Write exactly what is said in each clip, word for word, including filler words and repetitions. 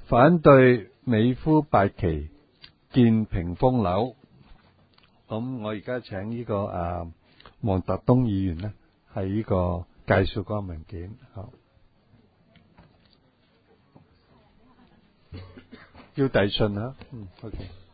反對美孚八期建屏風樓。咁我而家請呢、這個啊黃達東議員呢，係呢個介紹嗰個文件。好，要遞信啊。嗯 ，OK。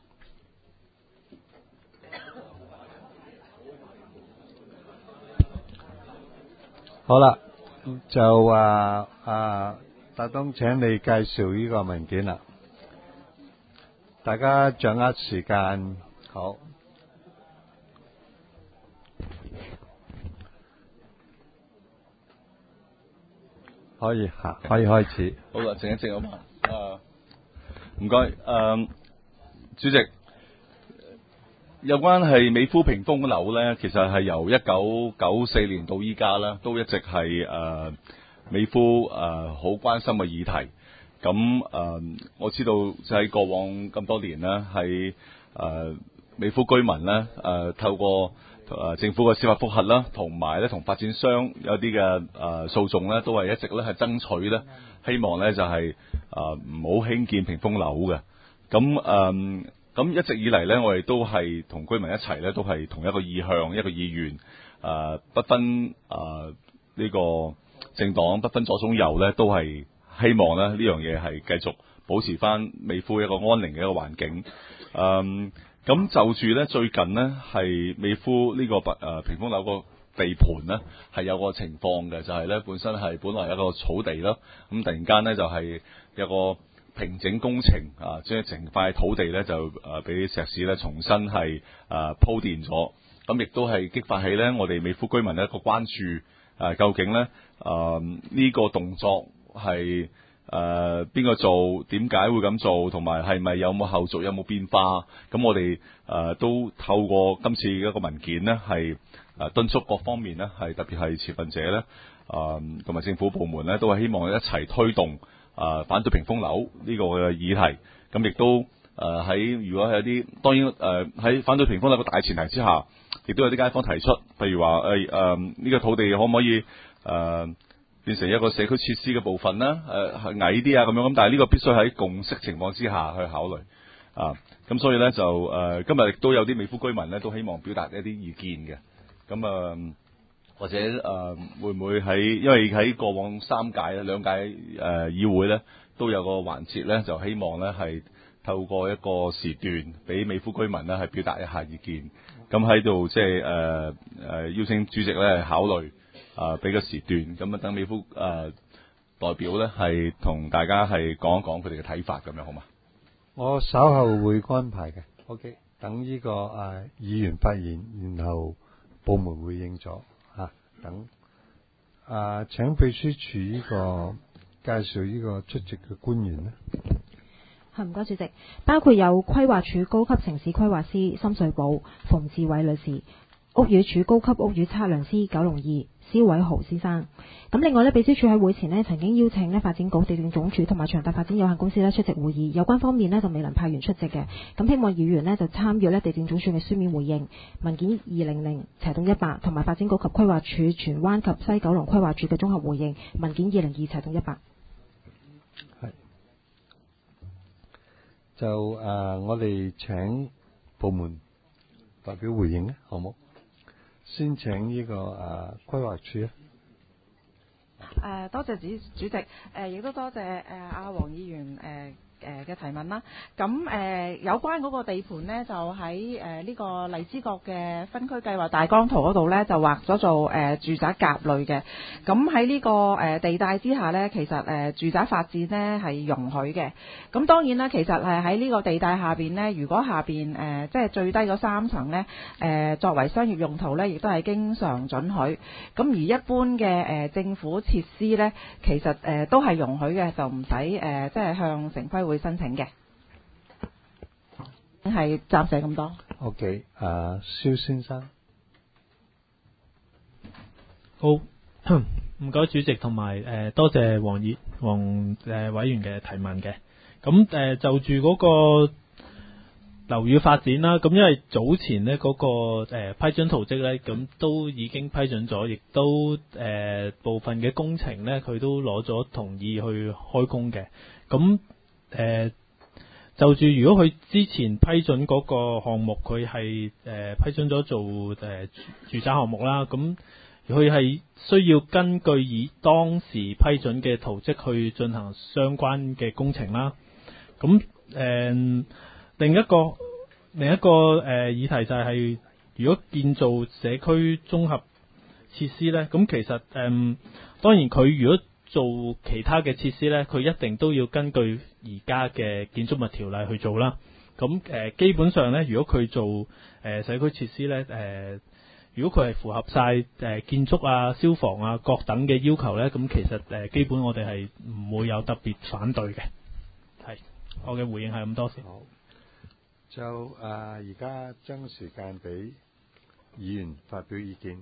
好啦，就啊啊達東，請你介紹呢個文件啦。大家掌握時間，好。可以吓，可以開始。 好啦，靜一靜好嘛。啊，唔該。誒，主席，有關係美孚屏風樓咧，其實係由一九九四年到依家咧，都一直係誒、呃、美孚誒好關心嘅議題。咁誒、呃，我知道就喺過往咁多年咧，喺誒、呃、美孚居民咧誒、呃、透過誒政府嘅司法覆核啦，同埋咧同發展商有啲嘅誒訴訟咧，都係一直咧係爭取咧，希望咧就係誒唔好興建屏風樓嘅。咁誒咁一直以嚟咧，我哋都係同居民一齊咧，都係同一個意向、一個意願，誒、呃、不分誒呢、呃這個政黨，不分左中右咧，都係希望咧呢樣嘢係繼續保持翻美孚一個安寧嘅一個環境。誒、呃。咁就住咧，最近呢係美孚呢個誒屏風樓個地盤呢係有個情況嘅，就係、是、咧本身係本來有一個草地啦，咁突然間呢就係有個平整工程啊，將成塊土地咧就誒俾石屎咧重新係誒鋪墊咗，咁亦都係激發起咧我哋美孚居民一個關注，誒究竟咧誒呢個動作係誒邊個做？點解會咁做？同埋係咪有冇後續？有冇變化？咁我哋誒、呃、都透過今次一個文件呢，係誒敦促各方面呢，係特別係持份者咧，誒同埋政府部門咧，都係希望一齊推動誒、呃、反對屏風樓呢個嘅議題。咁亦都誒喺、呃、如果係有啲當然誒喺、呃、反對屏風樓嘅大前提之下，亦都有啲街坊提出，譬如話誒誒呢個土地可唔可以誒？呃變成一個社區設施嘅部分啦，誒、呃、矮啲啊咁樣，咁但係呢個必須喺共識情況之下去考慮啊，咁所以咧就誒、呃、今日亦都有啲美孚居民咧都希望表達一啲意見嘅，咁啊、呃、或者誒、呃、會唔會喺因為喺過往三屆咧兩屆誒、呃、議會咧都有個環節咧，就希望咧係透過一個時段俾美孚居民咧係表達一下意見，咁喺度即係誒誒邀請主席咧考慮。啊，俾個時段咁啊，等美孚誒、呃、代表咧，係同大家係講一講佢哋嘅睇法咁樣，好嘛？ 我稍後會安排嘅。OK，等呢、這個誒、啊、議員發言，然後部門回應咗嚇、啊。等啊，請秘書處呢、這個介紹呢個出席嘅官員咧。 係，唔該主席，包括有規劃署高級城市規劃師深水埗馮志偉女士，屋宇署高級屋宇測量師九龍二蕭偉豪先生。咁另外呢，秘書處喺會前呢曾經邀請呢發展局地政總署同埋長達發展有限公司呢出席會議，有關方面呢就未能派員出席嘅。咁希望議員呢就參與呢地政總署嘅書面回應文件二零零斜洞一百，同埋發展局及規劃署荃灣及西九龍規劃署嘅綜合回應文件二零二斜洞一百。 係就誒、呃，我哋請部門代表回應咧，好冇？先請呢、這個誒、呃、規劃署啊。 誒、呃、多謝主主席，誒、呃、亦都多謝誒阿黃議員誒誒嘅提問啦。咁誒、呃、有關嗰個地盤呢，就喺誒呢個荔枝角嘅分區計劃大綱圖嗰度呢，就劃咗做誒、呃、住宅甲類嘅。咁喺呢個誒、呃、地帶之下呢，其實誒、呃、住宅發展呢係容許嘅。咁當然啦，其實係喺呢個地帶下邊呢，如果下邊誒、呃、即係最低嗰三層呢，誒、呃、作為商業用途呢，亦都係經常准許。咁而一般嘅誒、呃、政府設施呢，其實誒、呃、都係容許嘅，就唔使誒即係向城規會申請嘅。係暫時咁多。 OK，誒蕭先生。 好，唔該主席同埋誒多謝黃議黃誒委員嘅提問嘅。咁誒、呃、就住嗰個樓宇發展啦，咁因為早前呢嗰、那個、呃、批准圖則呢，咁都已經批准咗，亦都誒、呃、部分嘅工程呢，佢都攞咗同意去開工嘅。咁誒就住如果佢之前批准嗰個項目，佢係誒批准咗做誒、呃、住宅項目啦，咁佢係需要根據以當時批准嘅圖則去進行相關嘅工程啦。咁誒、呃、另一個另一個誒、呃、議題就係、是，如果建造社區綜合設施呢，咁其實誒、呃、當然佢如果做其他嘅設施呢，佢一定都要根據而家嘅建築物條例去做啦。咁誒、呃、基本上呢，如果佢做誒、呃、社區設施呢，誒、呃、如果佢係符合晒誒、呃、建築啊、消防啊各等嘅要求呢，咁其實誒、呃、基本我哋係唔會有特別反對嘅。係，我嘅回應係咁多先。 好，就誒而家將時間俾議員發表意見。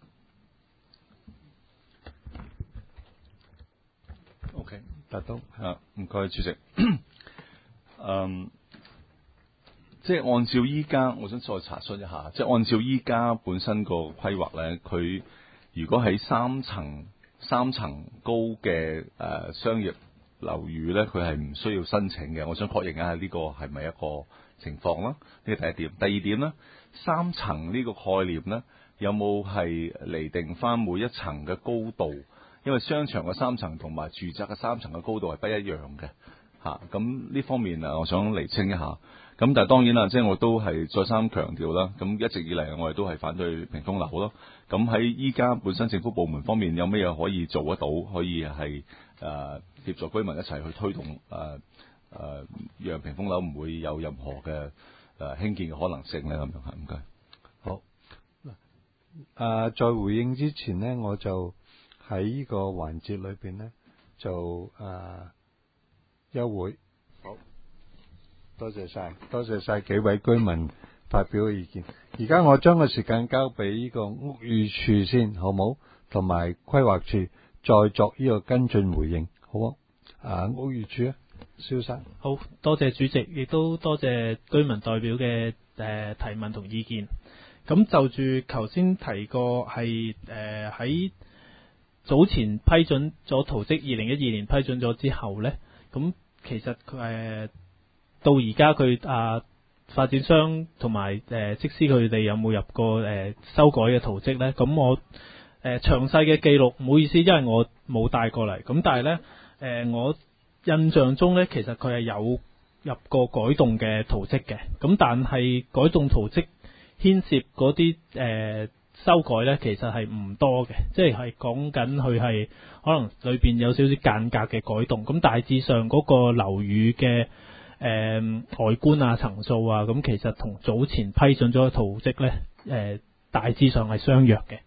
OK， 達東啊，唔該主席。嗯，即係按照依家，我想再查詢一下，即係按照依家本身個規劃咧，佢如果喺三層三層高嘅誒、呃、商業樓宇咧，佢係唔需要申請嘅。我想確認一下呢個係咪一個情況啦？呢個第一點。第二點咧，三層呢個概念咧，有冇係釐定翻每一層嘅高度？因為商場嘅三層同埋住宅嘅三層嘅高度係不一樣嘅，嚇，咁呢方面啊，我想釐清一下。咁但係當然啦，即係我都係再三強調啦。咁一直以嚟我哋都係反對屏風樓咯。咁喺依家本身政府部門方面有咩嘢可以做得到，可以係誒協助居民一齊去推動誒誒、呃呃，讓屏風樓唔會有任何嘅誒、呃、興建嘅可能性咧？咁樣係唔該。 好，誒、呃，在回應之前呢，我就喺呢個環節裏邊呢，就誒、呃、休會。好，多謝晒，多謝晒幾位居民發表嘅意見。而家我將個時間交俾呢個屋宇署先，好冇？同埋規劃署再作呢個跟進回應，好冇？啊，屋宇署啊，蕭生。 好多謝主席，亦都多謝居民代表嘅誒、呃、提問同意見。咁就住頭先提過係誒喺早前批准咗圖則，二零一二年批准咗之後呢，咁其實佢誒、呃、到而家佢啊發展商同埋誒則師佢哋有冇入過誒、呃、修改嘅圖則呢？咁我誒、呃、詳細嘅記錄唔好意思，因為我冇帶過嚟。咁但係呢，誒、呃、我印象中呢，其實佢係有入過改動嘅圖則嘅。咁但係改動圖則牽涉嗰啲誒修改呢，其實係唔多嘅，即係係講緊佢係可能裏邊有少少間隔嘅改動。咁大致上嗰個樓宇嘅誒、呃、外觀啊、層數啊，咁其實同早前批准咗嘅圖則呢，誒、呃、大致上係相若嘅。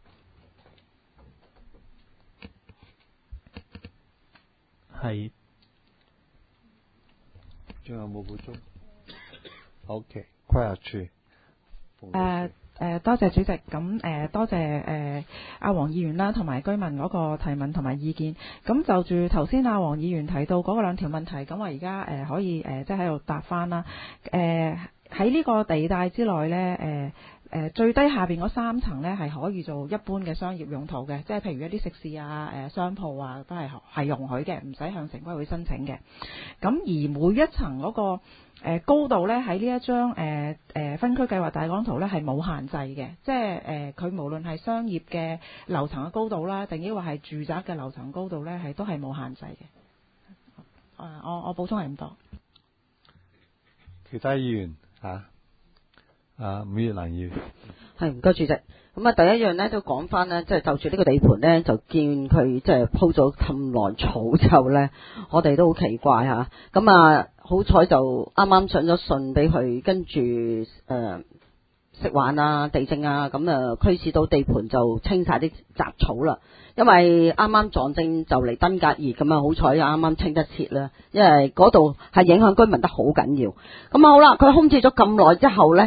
係。 仲有冇補充 ？OK，規劃處。 誒誒，多謝主席。咁誒、呃，多謝誒阿黃議員啦，同埋居民嗰個提問同埋意見。咁就住頭先阿黃議員提到嗰個兩條問題，咁我而家誒可以誒、呃、即係喺度答翻啦。誒喺呢個地帶之內呢，誒、呃、誒、呃、最低下邊嗰三層呢係可以做一般嘅商業用途嘅，即係譬如一啲食肆啊、誒、呃、商鋪啊，都係係容許嘅，唔使向城規會申請嘅。咁而每一層嗰、那個誒、呃、高度咧喺呢一張誒誒、呃、分區計劃大綱圖咧係冇限制嘅，即係誒佢無論係商業嘅樓層嘅高度啦，定抑或係住宅嘅樓層高度咧，係都係冇限制嘅。啊，我我補充係咁多。 其他議員嚇，啊伍月蘭議員。 係唔該主席。咁啊，第一樣咧都講翻咧，即係就住呢個地盤咧，就見佢即係鋪咗咁耐草之後咧，我哋都好奇怪嚇。咁啊，好彩就啱啱上咗信俾佢，跟住誒食環啊、地政啊，咁啊驅使到地盤就清晒啲雜草啦。因為啱啱撞正就嚟登革熱，咁啊好彩啱啱清得切啦。因為嗰度係影響居民得好緊要。咁啊好啦，佢空置咗咁耐之後咧。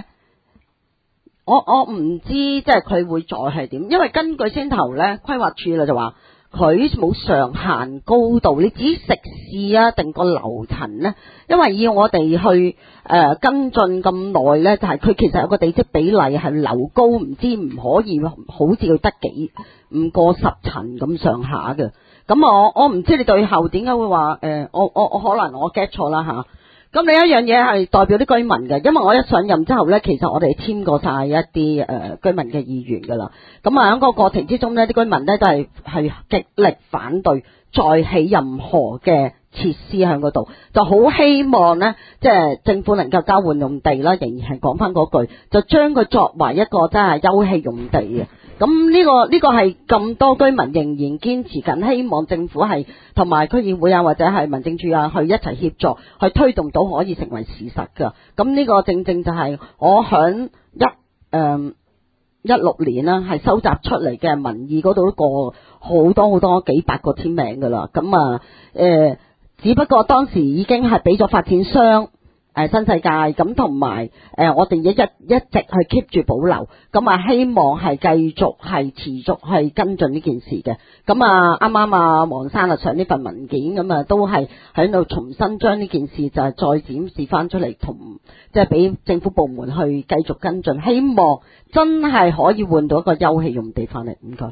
我我唔知即係佢會再係點，因為根據先頭咧規劃處啦就話，佢佢冇上限高度，你至於食肆啊定個樓層呢？因為要我哋去誒、呃、跟進咁耐呢，就係、是、佢其實有個地積比例係樓高唔知唔可以好似佢得幾唔過十層咁上下嘅。咁我我唔知你對後點解會話誒、呃，我我我可能我 get 錯啦嚇。咁另一樣嘢係代表啲居民嘅，因為我一上任之後呢，其實我哋簽過晒一啲誒、呃、居民嘅意願㗎啦。咁啊喺個過程之中呢，啲居民呢都係係極力反對再起任何嘅設施喺嗰度，就好希望呢，即係政府能夠交換用地啦，仍然係講翻嗰句，就將佢作為一個真係休憩用地嘅。咁呢個呢個係咁多居民仍然堅持緊，希望政府係同埋區議會啊或者係民政處啊去一齊協助，去推動到可以成為事實㗎。咁呢個正正就係我響一誒一六年啦，係收集出嚟嘅民意嗰度都過好多好多幾百個簽名㗎啦。咁啊誒，只不過當時已經係俾咗發展商。誒新世界咁同埋誒我哋一一一直去 keep 住保留，咁啊希望係繼續係持續去跟進呢件事嘅。咁啊啱啱啊黃生啊上呢份文件，咁啊都係喺度重新將呢件事就係再展示翻出嚟，同即係俾政府部門去繼續跟進，希望真係可以換到一個休憩用地翻嚟。唔該。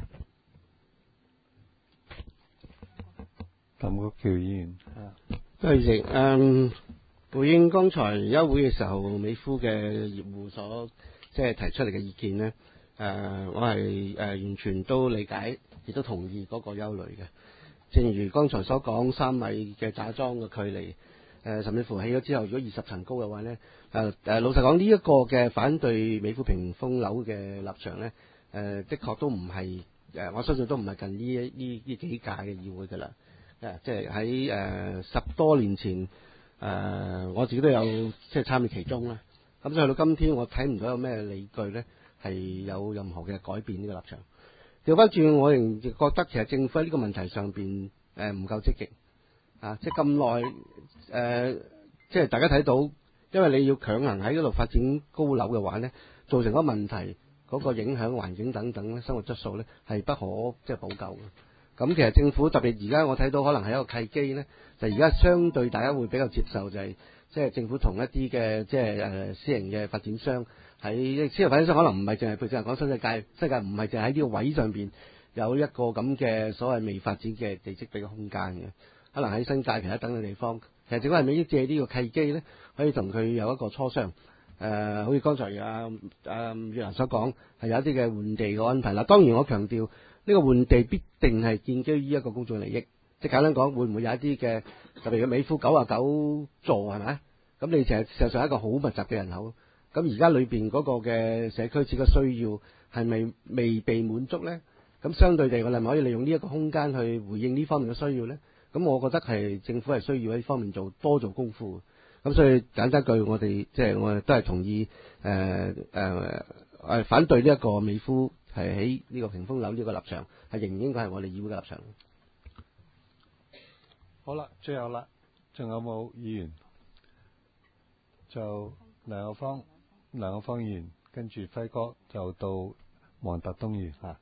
譚國僑議員， 多謝主席。嗯。回應剛才休會嘅時候，美孚嘅業戶所即係提出嚟嘅意見呢，誒、呃，我係誒、呃、完全都理解，亦都同意嗰個憂慮嘅。正如剛才所講，三米嘅打樁嘅距離，誒、呃，甚至乎起咗之後，如果二十層高嘅話呢，誒、呃、誒，老實講呢一個嘅反對美孚屏風樓嘅立場呢，誒、呃，的確都唔係誒，我相信都唔係近呢呢呢幾屆嘅議會噶啦，誒、呃，即係喺誒十多年前。誒、呃，我自己都有即係參與其中啦。咁所以去到今天，我睇唔到有咩理據呢係有任何嘅改變呢個立場。調翻轉，我仍然覺得其實政府喺呢個問題上邊誒唔夠積極啊！即係咁耐誒，即係大家睇到，因為你要強行喺嗰度發展高樓嘅話呢，造成嗰個問題嗰、嗰個影響環境等等咧，生活質素呢係不可即係補救嘅。咁其實政府特別而家我睇到可能係一個契機呢，就而家相對大家會比較接受就係即係政府同一啲嘅即係誒私營嘅發展商喺私營發展商可能唔係淨係譬如淨係講新世界，新世界唔係淨係喺呢個位上邊有一個咁嘅所謂未發展嘅地積比嘅空間嘅，可能喺新界其他等嘅地方，其實政府係咪要借呢個契機呢，可以同佢有一個磋商？誒、呃，好似剛才阿阿月蘭所講，係有一啲嘅換地嘅安排。嗱，當然我強調。呢個換地必定係建基於一個公眾利益，即係簡單講，會唔會有一啲嘅特別嘅美孚九啊九座係咪？咁你其實事實上係一個好密集嘅人口，咁而家裏邊嗰個嘅社區設嘅需要係咪未被滿足呢？咁相對地，我哋咪可以利用呢一個空間去回應呢方面嘅需要呢？咁我覺得係政府係需要喺呢方面做多做功夫。咁所以簡單句，我哋即係我哋都係同意誒誒誒反對呢一個美孚。係喺呢個屏風樓呢個立場，係仍然應該係我哋議會嘅立場。 好啦，最後啦，仲有冇議員？就梁友芳，梁友芳議員，跟住輝哥就到黃達東議員嚇。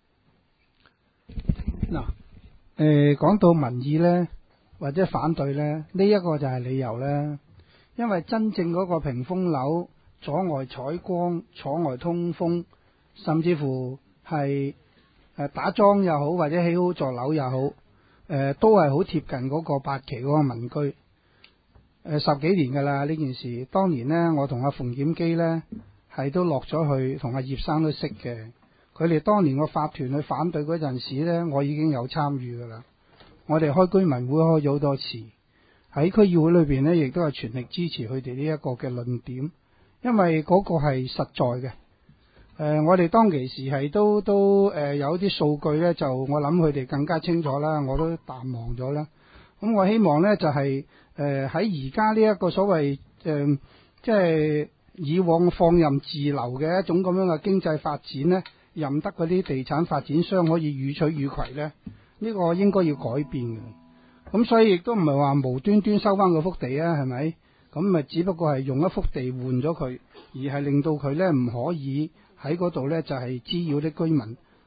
嗱，誒講到民意咧，或者反對咧，呢、這、一個就係理由咧，因為真正嗰個屏風樓阻礙採光、阻礙通風，甚至乎。係誒打樁又好，或者起好座樓又好，誒、呃、都係好貼近嗰個八期嗰個民居。誒、呃、十幾年噶啦呢件事，當年呢，我同阿馮檢基呢係都落咗去，同阿葉生都識嘅。佢哋當年個法團去反對嗰陣時呢，我已經有參與噶啦。我哋開居民會開咗好多次，喺區議會裏邊呢，亦都係全力支持佢哋呢一個嘅論點，因為嗰個係實在嘅。誒、呃，我哋當其時係都都誒、呃、有啲數據咧，就我諗佢哋更加清楚啦，我都淡忘咗啦。咁我希望咧就係誒喺而家呢一個所謂誒、呃、即係以往放任自流嘅一種咁樣嘅經濟發展咧，任得嗰啲地產發展商可以予取予攜咧，呢、這個應該要改變嘅。咁所以亦都唔係話無端端收翻嗰幅地啊，係咪？咁咪只不過係用一幅地換咗佢，而係令到佢咧唔可以。喺嗰度呢，就係滋擾啲居民，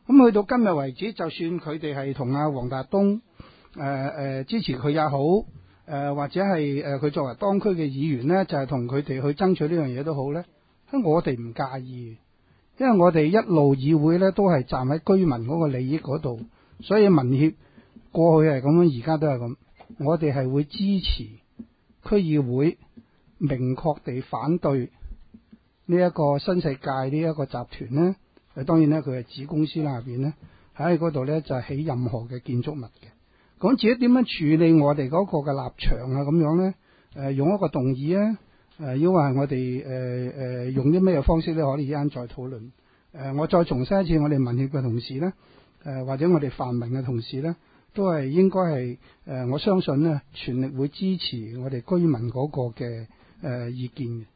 咁去到今日為止，就算佢哋係同阿黃達東誒誒支持佢也好，誒、呃、或者係誒佢作為當區嘅議員呢，就係同佢哋去爭取呢樣嘢都好呢，我哋唔介意，因為我哋一路議會呢都係站喺居民嗰個利益嗰度，所以民協過去係咁樣，而家都係咁，我哋係會支持區議會明確地反對呢一個新世界呢一個集團呢。誒當然咧，佢係子公司啦，入邊咧喺嗰度咧就係起任何嘅建築物嘅。咁至於點樣處理我哋嗰個嘅立場啊咁樣咧？誒、呃、用一個動議啊，誒要話我哋誒誒用啲咩方式咧，可以一陣再討論。誒、呃、我再重申一次，我哋民協嘅同事咧，誒、呃、或者我哋泛民嘅同事咧，都係應該係誒、呃、我相信咧，全力會支持我哋居民嗰個嘅誒、呃、意見嘅。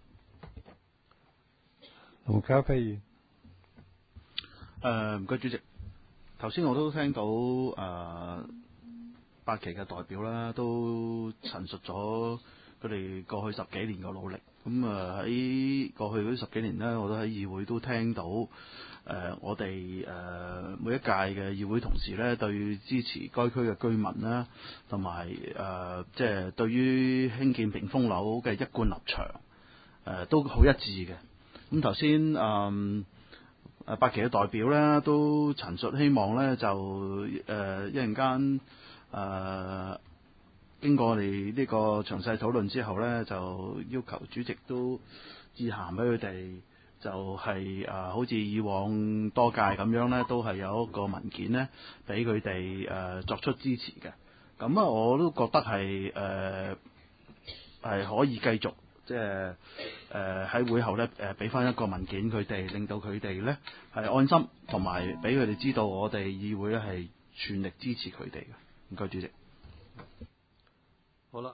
龍家輝議員。 誒唔該主席，頭先我都聽到誒、呃、八旗嘅代表啦，都陳述咗佢哋過去十幾年嘅努力。咁啊喺過去嗰十幾年呢，我都喺議會都聽到誒、呃、我哋誒、呃、每一屆嘅議會同事呢，對支持該區嘅居民啦，同埋誒即係對於興建屏風樓嘅一貫立場誒、呃、都好一致嘅。咁頭先誒。誒八旗嘅代表咧都陳述希望咧就誒、呃、一陣間誒經過我哋呢個詳細討論之後咧，就要求主席都致函俾佢哋，就係、是、誒、呃、好似以往多屆咁樣咧，都係有一個文件咧俾佢哋誒作出支持嘅。咁啊，我都覺得係誒係可以繼續。即係誒喺會後咧誒俾翻一個文件佢哋，令到佢哋咧係安心，同埋俾佢哋知道我哋議會咧係全力支持佢哋嘅。唔該，主席。 好啦，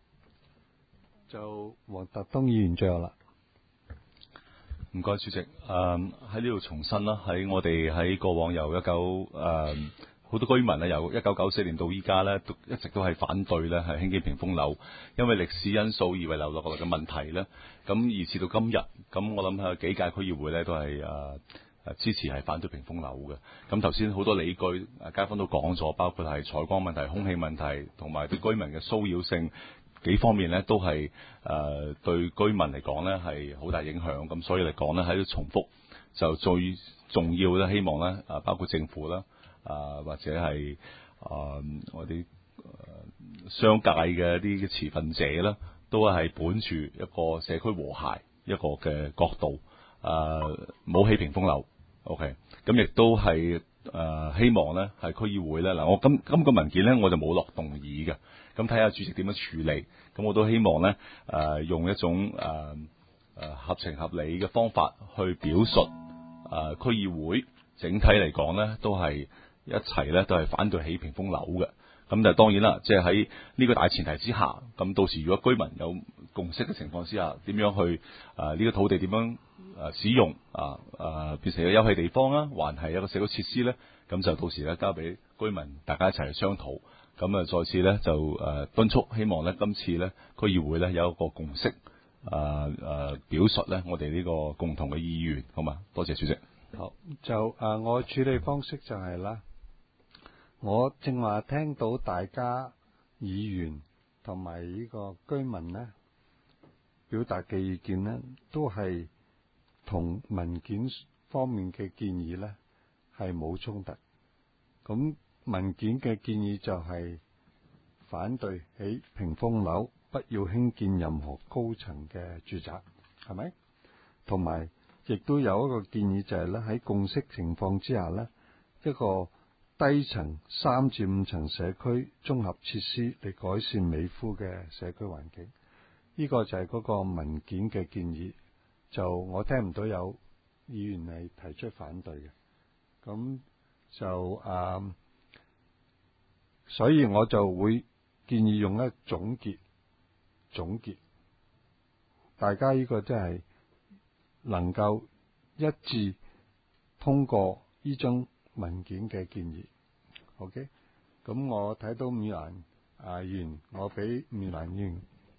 就黃達東議員最後啦。 唔該，主席。誒喺呢度重申啦，喺我哋喺過往由一九誒。好多居民咧，由一九九四年到依家咧，一直都係反對咧，係興建屏風樓，因為歷史因素而遺留落嚟嘅問題咧。咁而至到今日，咁我諗係幾屆區議會咧都係誒誒支持係反對屏風樓嘅。咁頭先好多理據，誒街坊都講咗，包括係採光問題、空氣問題，同埋對居民嘅騷擾性幾方面咧，都係誒、呃、對居民嚟講咧係好大影響。咁所以嚟講咧喺度重複，就最重要咧，希望咧誒包括政府啦。啊，或者係啊，我哋、呃、商界嘅一啲嘅持份者啦，都係本住一個社區和諧一個嘅角度，啊，冇起屏風樓 ，OK，咁亦都係誒、呃、希望咧係區議會咧嗱，我今今個文件咧我就冇落動議嘅，咁睇下主席點樣處理，咁我都希望咧誒、呃、用一種誒誒、呃、合情合理嘅方法去表述誒、呃、區議會整體嚟講咧都係。一齊咧都係反對起屏風樓嘅，咁就當然啦，即係喺呢個大前提之下，咁到時如果居民有共識嘅情況之下，點樣去啊呢、呃這個土地點樣啊使用啊啊變成一個休憩地方啊，還係一個社區設施咧？咁就到時咧交俾居民大家一齊去商討，咁啊再次咧就誒、呃、敦促，希望咧今次咧區議會咧有一個共識啊誒、呃、表述咧我哋呢個共同嘅意願，好嘛？多謝主席。 好，就啊、呃、我處理方式就係啦。我正話聽到大家議員同埋呢個居民呢表達嘅意見呢，都係同文件方面嘅建議呢係冇衝突。咁文件嘅建議就係反對起屏風樓，不要興建任何高層嘅住宅，係咪？同埋亦都有一個建議就係咧喺共識情況之下呢一個低層三至五層社區綜合設施嚟改善美孚嘅社區環境，呢、這個就係嗰個文件嘅建議。就我聽唔到有議員係提出反對嘅，咁就啊、呃，所以我就會建議用一總結總結，大家呢個真係能夠一致通過呢張文件嘅建議 ，OK， 咁我睇到伍蘭啊議員，我俾伍蘭議員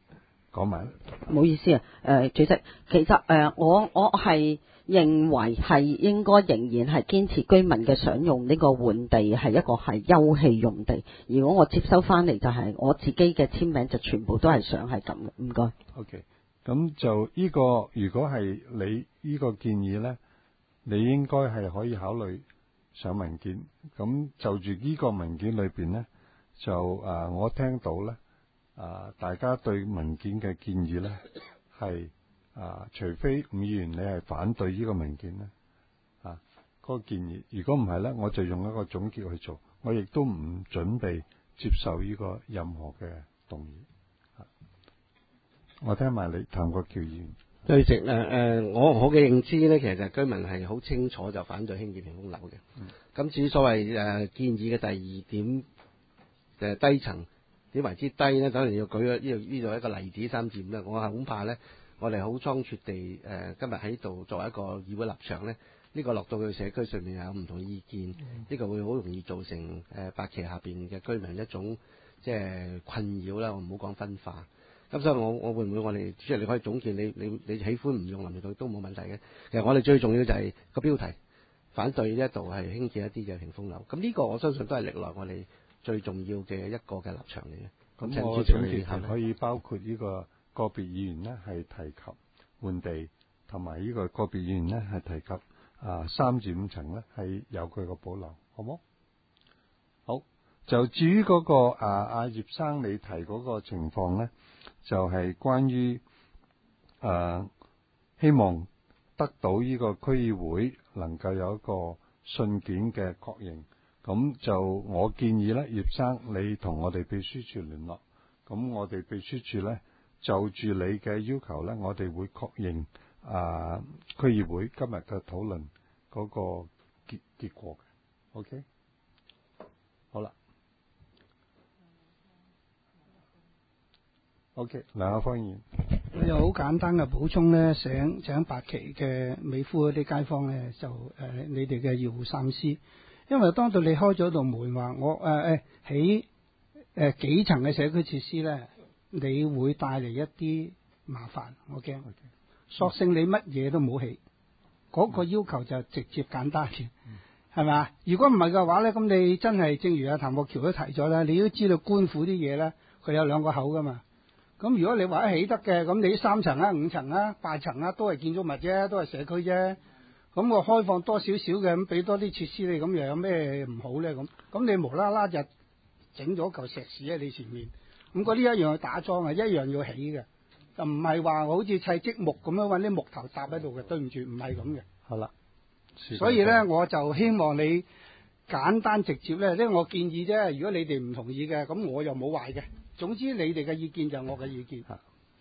講埋。 唔好意思啊，誒、主席，其實誒、呃我我係認為係應該仍然係堅持居民嘅想用呢個換地係一個係休憩用地。如果我接收翻嚟就係我自己嘅簽名就全部都係想係咁嘅，唔該。 OK，咁就呢、個如果係你呢個建議呢，你應該係可以考慮上文件。咁就住呢個文件裏邊呢，就啊、我聽到呢，啊、大家對文件嘅建議呢係啊，除非伍議員你係反對呢個文件呢，啊嗰、個建議，如果唔係呢，我就用一個總結去做，我亦都唔準備接受呢個任何嘅動議。我聽埋你譚國僑議員。 主席誒誒，我我嘅認知咧，其實居民係好清楚就反對興建屏風樓嘅。咁、至於所謂誒、呃建議嘅第二點誒、呃低層點為之低咧，當然要舉咗呢度呢度一個例子三至五啦。我係恐怕咧，我哋好倉促地誒、呃今日喺度作為一個議會立場咧，呢、呢個落到去社區上面有唔同意見，呢、 嗯、 個會好容易造成誒、呃八旗下邊嘅居民一種即係困擾啦。我唔好講分化。咁所以我我會唔會我哋即係你可以總結你你你喜歡唔用林道都冇問題嘅。其實我哋最重要就係個標題反對呢一度係興建一啲嘅屏風樓。咁呢個我相信都係歷來我哋最重要嘅一個嘅立場嚟嘅。 咁我總結係可以包括呢個個別議員呢係提及換地，同埋呢個個別議員呢係提及啊三至五層呢係有佢個保留，好冇？好，就至於嗰、個啊阿葉生你提嗰個情況呢，就係關於誒、啊、希望得到呢個區議會能夠有一個信件嘅確認。咁就我建議咧，葉生你同我哋秘書處聯絡，咁我哋秘書處咧就住你嘅要求咧，我哋會確認啊區議會今日嘅討論嗰個結結果嘅。OK， 好啦。OK， 梁亞芳議員， 我又好簡單嘅補充咧，請請八旗嘅美孚嗰啲街坊咧，就誒、呃、你哋嘅要三思，因為當到你開咗道門話我誒誒起誒幾層嘅社區設施咧，你會帶嚟一啲麻煩，我驚。Okay. 索性你乜嘢都冇起，嗰、那個要求就直接簡單嘅，係咪啊？如果唔係嘅話咧，咁你真係正如阿譚國僑都提咗啦，你都知道官府啲嘢咧，佢有兩個口噶嘛。咁如果你話起得嘅，咁你三層啊、五層啊、八層啊，都係建築物啫，都係社區啫。咁我開放多少少嘅，咁俾多啲設施你，咁又有咩唔好咧？咁咁你無啦啦就整咗嚿石屎喺你前面，咁嗰啲一樣去打樁啊，一樣要起嘅，就唔係話好似砌積木咁樣揾啲木頭搭喺度嘅。對唔住，唔係咁嘅。 好啦， 所以咧，我就希望你簡單直接咧，即係我建議啫。如果你哋唔同意嘅，咁我又冇壞嘅。總之，你哋嘅意見就係我嘅意見。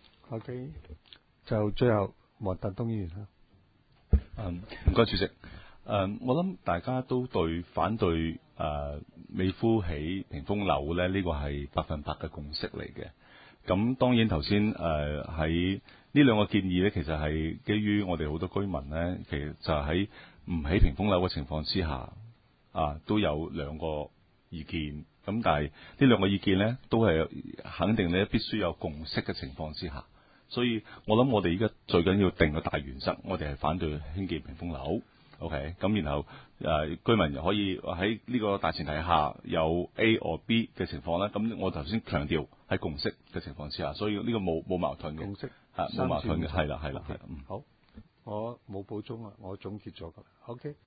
OK，就最後黃達東議員啦。 嗯，唔該主席。誒、嗯，我諗大家都對反對誒、呃、美孚起屏風樓咧，呢、這個係百分百嘅共識嚟嘅。咁當然頭先誒喺呢兩個建議咧，其實係基於我哋好多居民咧，其實就喺唔起屏風樓嘅情況之下，啊都有兩個意見。咁但係呢兩個意見咧，都係肯定咧必須有共識嘅情況之下，所以我諗我哋而家最緊要定個大原則，我哋係反對興建屏風樓 ，OK？咁然後誒、呃、居民又可以喺呢個大前提下有 A 或 B 嘅情況咧，咁我頭先強調喺共識嘅情況之下，所以呢個冇冇矛盾嘅， 共識嚇冇矛盾嘅，係啦係啦係啦，嗯， 好，我冇補充啊，我總結咗㗎啦 ，OK。